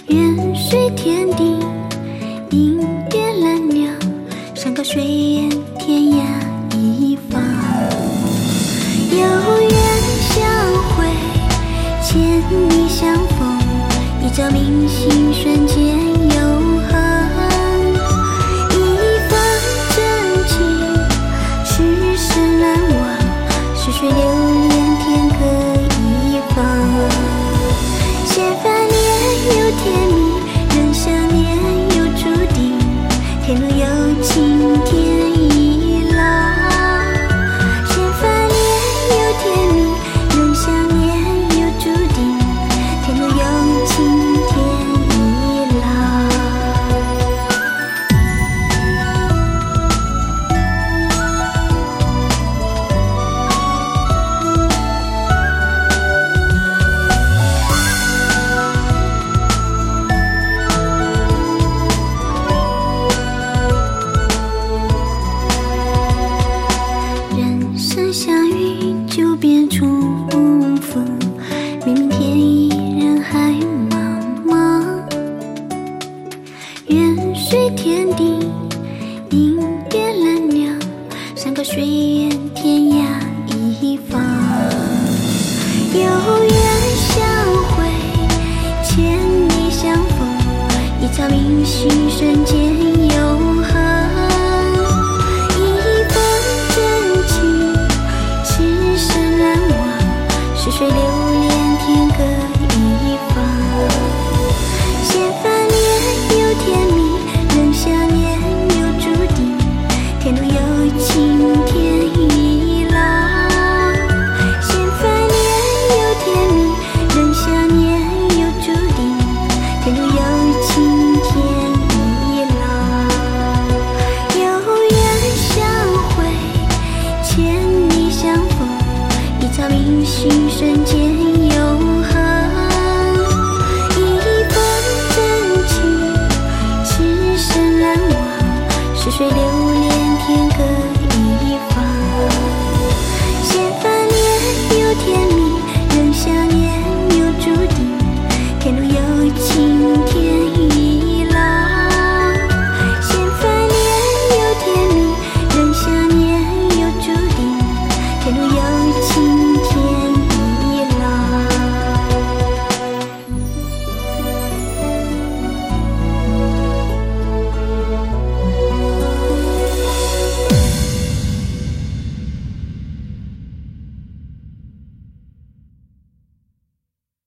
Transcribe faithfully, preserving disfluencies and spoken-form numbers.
远水天地，银蝶蓝鸟，山高水远，天涯一方。有缘相会，千里相逢，一朝明心，瞬间永恒。一份真情，世事难忘，似水流连，天各一方。千万年有天命，人相念有注定，天路有情天亦老。千万年有天命，人相念有注定，天路有情天亦老。人生相遇，就别重逢，明明天意，人海茫茫。远水天地，银蝶蓝鸟，山高水远，天涯一方。有缘相会，千里相逢，一朝明心，瞬间永恒。一份真情，世事难忘，似水流连，天各一方。千万年有天命，人相念有注定，天路有情天亦老。千万年有天命，人相念有注定，天路有情天亦老。有缘相会，千里相逢，一朝明心，瞬间永恒。一份真情，世事难忘，似水流连，天各一方。千万年有天命，人相念有注定，天路有情